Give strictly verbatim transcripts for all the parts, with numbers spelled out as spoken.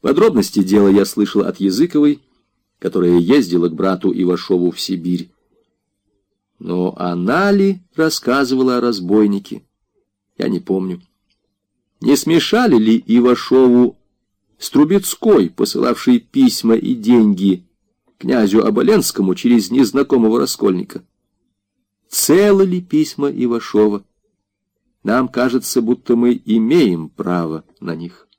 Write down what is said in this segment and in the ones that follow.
Подробности дела я слышал от Языковой, которая ездила к брату Ивашову в Сибирь. Но она ли рассказывала о разбойнике, я не помню. Не смешали ли Ивашову с Трубецкой, посылавшей письма и деньги князю Оболенскому через незнакомого раскольника? Целы ли письма Ивашова? Нам кажется, будто мы имеем право на них.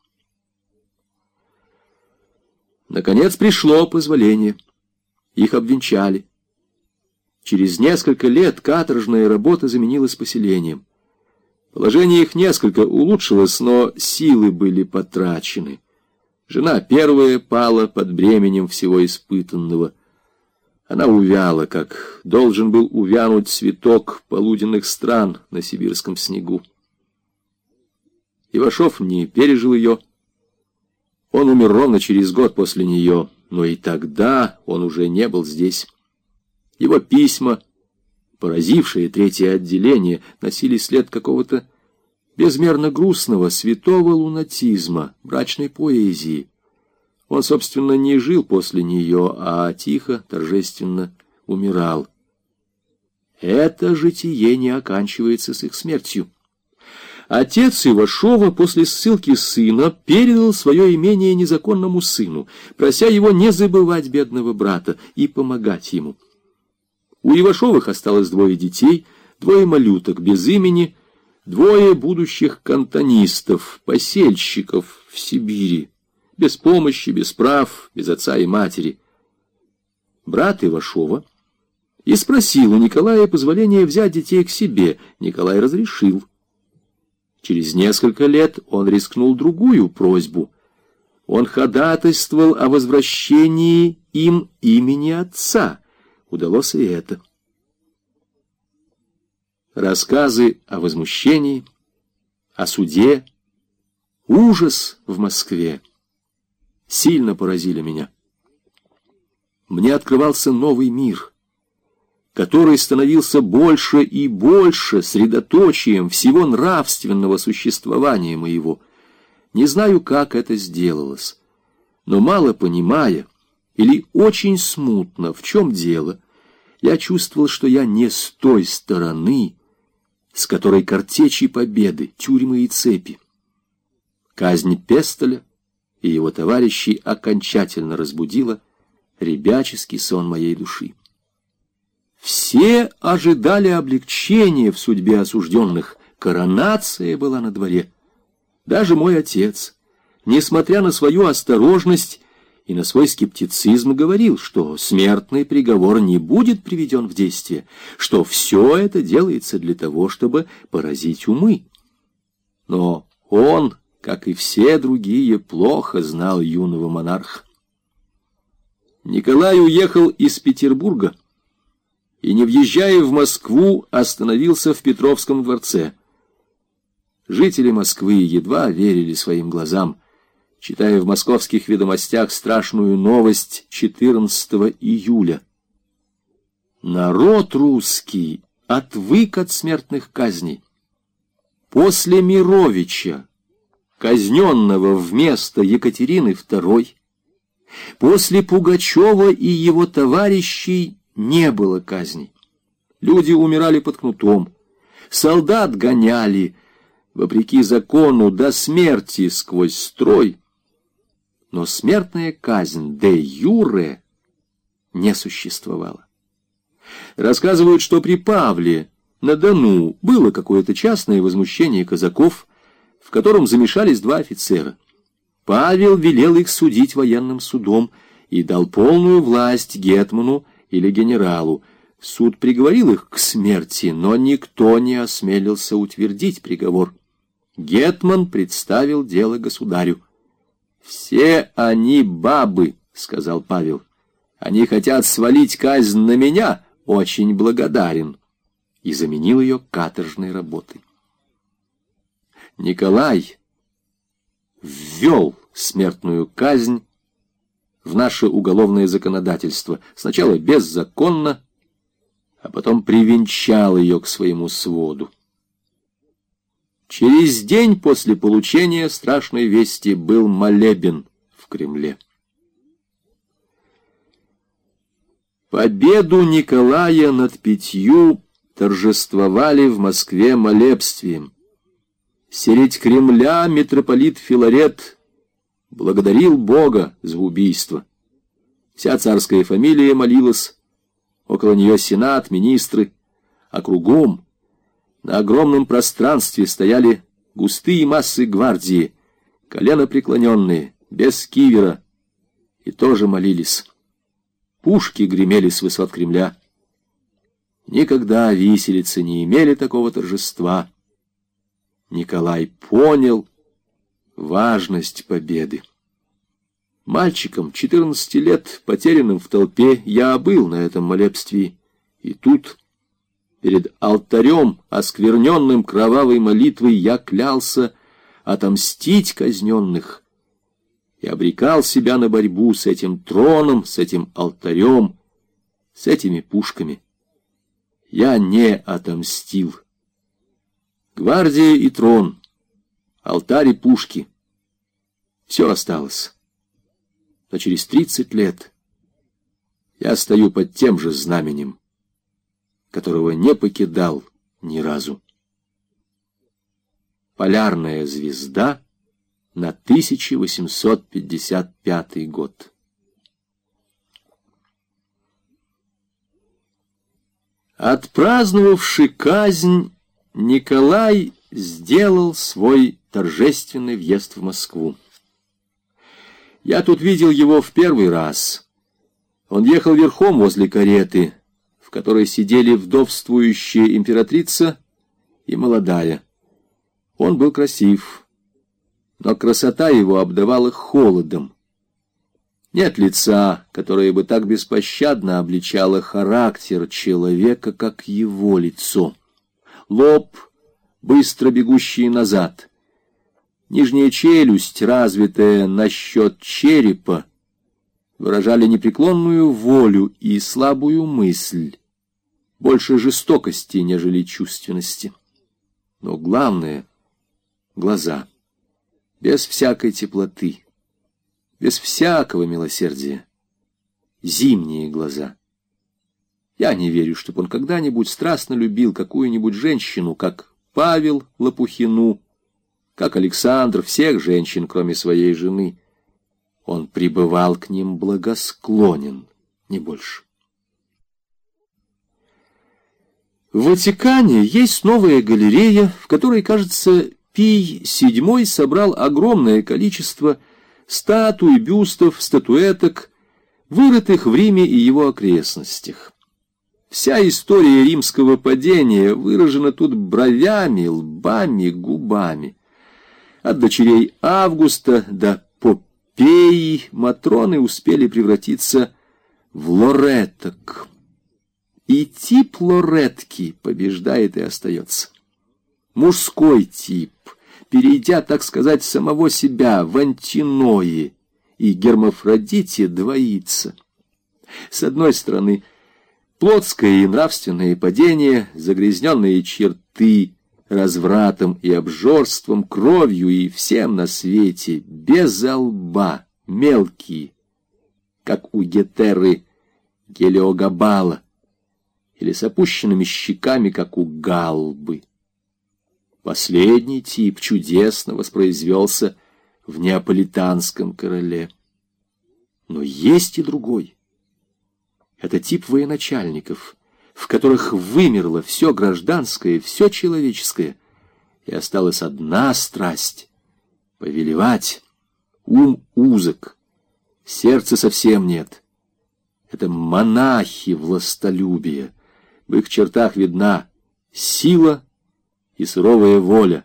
Наконец пришло позволение. Их обвенчали. Через несколько лет каторжная работа заменилась поселением. Положение их несколько улучшилось, но силы были потрачены. Жена первая пала под бременем всего испытанного. Она увяла, как должен был увянуть цветок полуденных стран на сибирском снегу. Ивашов не пережил ее. Он умер ровно через год после нее, но и тогда он уже не был здесь. Его письма, поразившие третье отделение, носили след какого-то безмерно грустного, святого лунатизма, брачной поэзии. Он, собственно, не жил после нее, а тихо, торжественно умирал. Это житие не оканчивается с их смертью. Отец Ивашова после ссылки сына передал свое имение незаконному сыну, прося его не забывать бедного брата и помогать ему. У Ивашовых осталось двое детей, двое малюток без имени, двое будущих кантонистов, посельщиков в Сибири, без помощи, без прав, без отца и матери. Брат Ивашова и спросил у Николая позволения взять детей к себе. Николай разрешил. Через несколько лет он рискнул другую просьбу. Он ходатайствовал о возвращении им имени отца. Удалось и это. Рассказы о возмущении, о суде, ужас в Москве сильно поразили меня. Мне открывался новый мир, который становился больше и больше средоточием всего нравственного существования моего. Не знаю, как это сделалось, но мало понимая, или очень смутно, в чем дело, я чувствовал, что я не с той стороны, с которой картечи победы, тюрьмы и цепи. Казнь Пестоля и его товарищей окончательно разбудила ребяческий сон моей души. Все ожидали облегчения в судьбе осужденных, коронация была на дворе. Даже мой отец, несмотря на свою осторожность и на свой скептицизм, говорил, что смертный приговор не будет приведен в действие, что все это делается для того, чтобы поразить умы. Но он, как и все другие, плохо знал юного монарха. Николай уехал из Петербурга и, не въезжая в Москву, остановился в Петровском дворце. Жители Москвы едва верили своим глазам, читая в московских ведомостях страшную новость четырнадцатого июля. Народ русский отвык от смертных казней. После Мировича, казненного вместо Екатерины второй, после Пугачева и его товарищей не было казней. Люди умирали под кнутом, солдат гоняли, вопреки закону, до смерти сквозь строй. Но смертная казнь де юре не существовала. Рассказывают, что при Павле на Дону было какое-то частное возмущение казаков, в котором замешались два офицера. Павел велел их судить военным судом и дал полную власть гетману или генералу. Суд приговорил их к смерти, но никто не осмелился утвердить приговор. Гетман представил дело государю. «Все они бабы», — сказал Павел. «Они хотят свалить казнь на меня, очень благодарен». И заменил ее каторжной работой. Николай ввел смертную казнь в наше уголовное законодательство, сначала беззаконно, а потом привенчал ее к своему своду. Через день после получения страшной вести был молебен в в Кремле. Победу Николая над пятью торжествовали в Москве молебствием. Середь Кремля митрополит Филарет благодарил Бога за убийство. Вся царская фамилия молилась, около нее сенат, министры, а кругом на огромном пространстве стояли густые массы гвардии, коленопреклоненные, без кивера, и тоже молились. Пушки гремели с высот Кремля. Никогда виселицы не имели такого торжества. Николай понял важность победы. Мальчиком четырнадцати лет, потерянным в толпе, я был на этом молебствии. И тут, перед алтарем, оскверненным кровавой молитвой, я клялся отомстить казненных и обрекал себя на борьбу с этим троном, с этим алтарем, с этими пушками. Я не отомстил. Гвардия и трон, алтарь и пушки — все осталось. Но через тридцать лет я стою под тем же знаменем, которого не покидал ни разу. Полярная звезда на тысяча восемьсот пятьдесят пятый год. Отпраздновавши казнь, Николай сделал свой торжественный въезд в Москву. Я тут видел его в первый раз. Он ехал верхом возле кареты, в которой сидели вдовствующая императрица и молодая. Он был красив, но красота его обдавала холодом. Нет лица, которое бы так беспощадно обличало характер человека, как его лицо. Лоб, быстро бегущий назад, нижняя челюсть, развитая на счет черепа, выражали непреклонную волю и слабую мысль, больше жестокости, нежели чувственности. Но главное — глаза, без всякой теплоты, без всякого милосердия, зимние глаза. Я не верю, чтобы он когда-нибудь страстно любил какую-нибудь женщину, как Павел Лопухину, как Александр всех женщин, кроме своей жены. Он пребывал к ним благосклонен, не больше. В Ватикане есть новая галерея, в которой, кажется, Пий седьмой собрал огромное количество статуй, бюстов, статуэток, вырытых в Риме и его окрестностях. Вся история римского падения выражена тут бровями, лбами, губами. От дочерей Августа до Попеи матроны успели превратиться в лореток. И тип лоретки побеждает и остается. Мужской тип, перейдя, так сказать, самого себя в антиное и гермафродите, двоится. С одной стороны, плотское и нравственное падение, загрязненные черты, развратом и обжорством, кровью и всем на свете, без лба, мелкие, как у Гетеры Гелиогабала, или с опущенными щеками, как у Галбы. Последний тип чудесно воспроизвелся в неаполитанском короле. Но есть и другой. Это тип военачальников, в которых вымерло все гражданское, все человеческое, и осталась одна страсть — повелевать. Ум узок, сердца совсем нет. Это монахи властолюбия. В их чертах видна сила и суровая воля.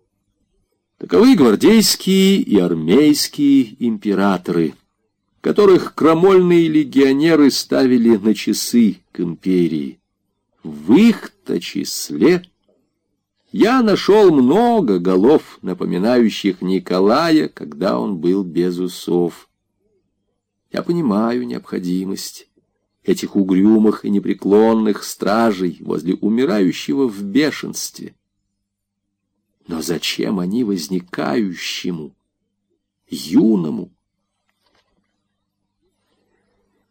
Таковы гвардейские и армейские императоры, которых крамольные легионеры ставили на часы к империи. В их-то числе я нашел много голов, напоминающих Николая, когда он был без усов. Я понимаю необходимость этих угрюмых и непреклонных стражей возле умирающего в бешенстве. Но зачем они возникающему, юному,